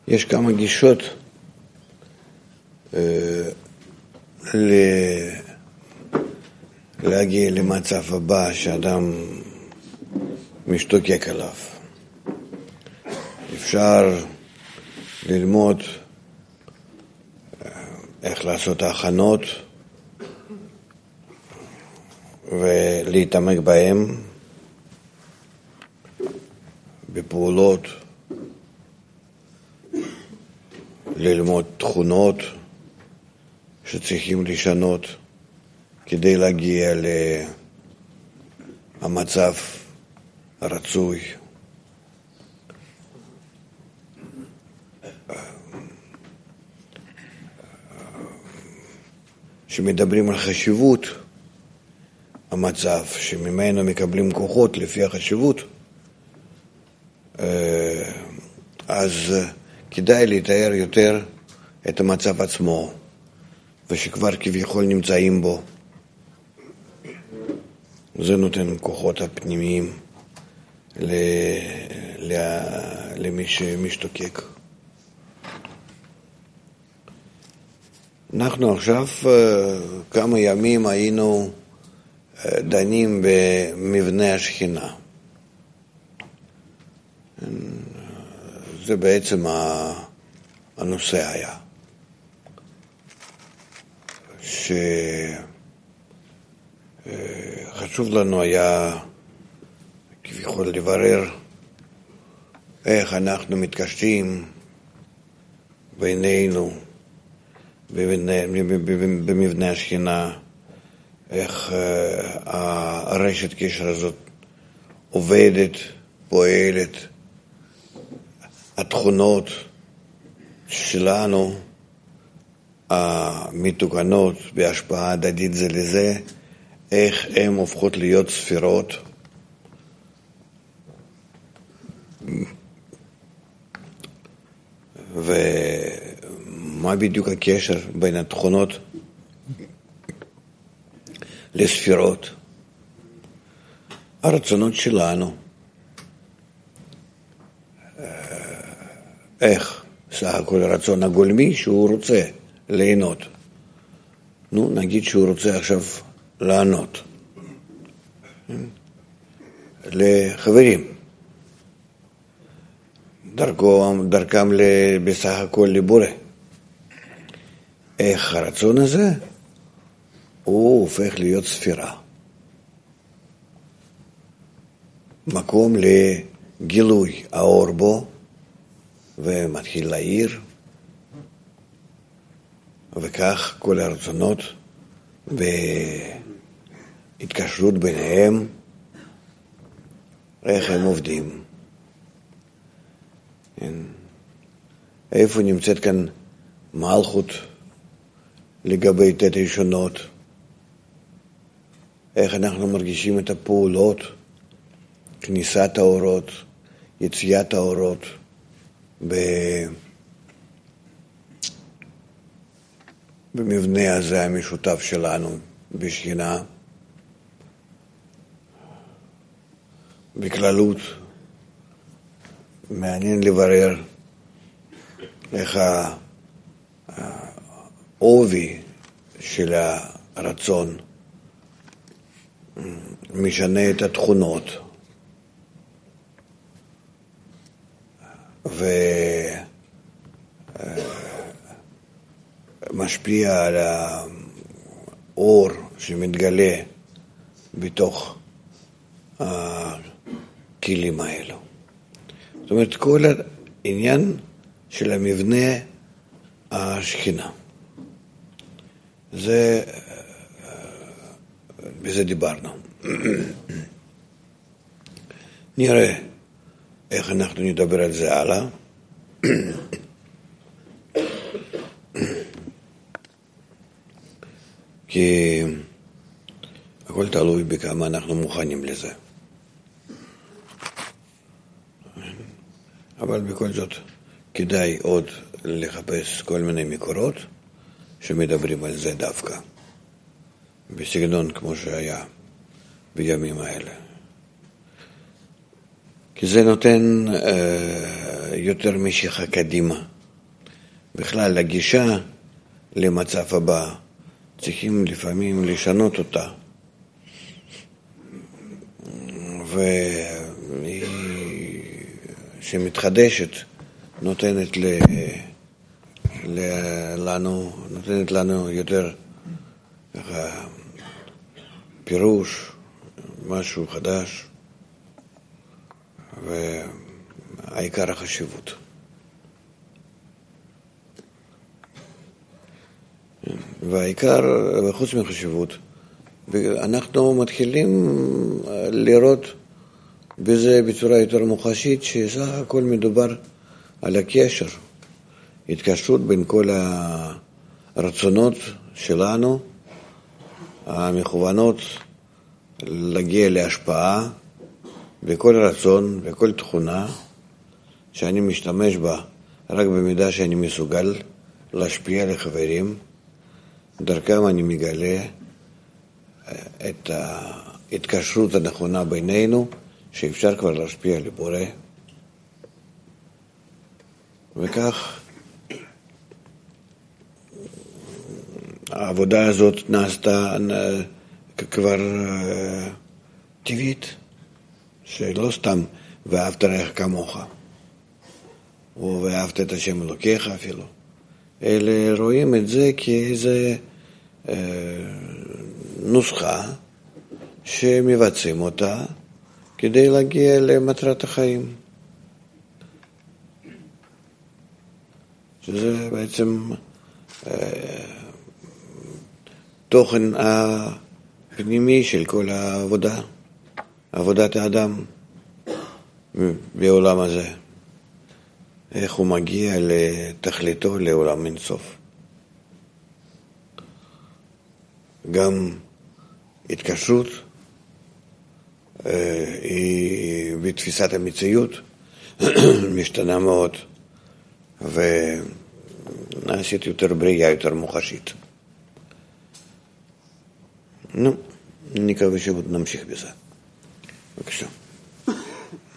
יש כמה גישות להגיע למצב הבא שאדם משתוקק עליו. אפשר ללמוד איך לעשות ההכנות ולהתעמק בהם, בפעולות, ללמוד תכונות שצריכים לשנות כדי להגיע למצב הרצוי. שמדברים על חשיבות המצב, שממנו מקבלים כוחות לפי החשיבות, אז כדאי לתאר יותר את המצב עצמו, ושכבר כביכול נמצאים בו. זה נותן כוחות הפנימיים למי שמשתוקק. אנחנו עכשיו כמה ימים היינו דנים במבנה השכינה. זה בעצם הנושא היה. שחשוב לנו היה כביכול לברר איך אנחנו מתקשרים בינינו במבנה השכינה, איך הרשת קשר הזאת עובדת, פועלת, התכונות שלנו המתוקנות בהשפעה הדדית זה לזה, איך הן הופכות להיות ספירות, ומה בדיוק הקשר בין התכונות לספירות. הרצונות שלנו, איך סך הכל הרצון הגולמי שהוא רוצה ליהנות. נגיד שהוא רוצה עכשיו לענות לחברים, דרכם בסך הכל לבורא. איך הרצון הזה הוא הופך להיות ספירה, מקום לגילוי האור בו, ומתחיל להעיר, וכך כל הרצונות והתקשרות ביניהם, איך הם עובדים. איפה נמצאת כאן מלכות לגבי תת ראשונות, איך אנחנו מרגישים את הפעולות, כניסת האורות, יציאת האורות, במבנה הזה המשותף שלנו בשכינה. בכללות מעניין לברר איך העובי של הרצון משנה את התכונות ומשפיע על האור שמתגלה בתוך הכלים האלו. זאת אומרת, כל העניין של המבנה השכינה, בזה דיברנו. נראה איך אנחנו נדבר על זה הלאה. כי הכל תלוי בכמה אנחנו מוכנים לזה. אבל בכל זאת כדאי עוד לחפש כל מיני מקורות שמדברים על זה דווקא, בסגנון כמו שהיה בימים האלה. כי זה נותן יותר משיכה קדימה בכלל, הגישה למצב הבא, צריכים לפעמים לשנות אותה. והיא שמתחדשת נותנת לנו יותר פירוש, משהו חדש, והעיקר החשיבות. והעיקר, וחוץ מהחשיבות, אנחנו מתחילים לראות בזה בצורה יותר מוחשית, שסך הכל מדובר על הקשר, התקשרות בין כל הרצונות שלנו, המכוונות להגיע להשפעה בכל רצון, בכל תכונה, שאני משתמש בה רק במידה שאני מסוגל להשפיע לחברים, דרכם אני מגלה את ההתקשרות הנכונה בינינו, שאפשר כבר להשפיע לבורא. וכך העבודה הזאת נעשתה כבר טבעית, שלא סתם ואהבת רעך כמוך, או ואהבת את השם אלוקיך אפילו, אלא רואים את זה כאיזה נוסחה שמבצעים אותה כדי להגיע למטרת החיים. שזה בעצם תוכן הפנימי של כל העבודה, עבודת האדם בעולם הזה. איך הוא מגיע לתכליתו לעולם אינסוף. גם התקשרות היא בתפיסת המציאות משתנה מאוד, ונעשית יותר בריאה, יותר מוחשית. נו, נקווה שעוד נמשיך בזה. בבקשה.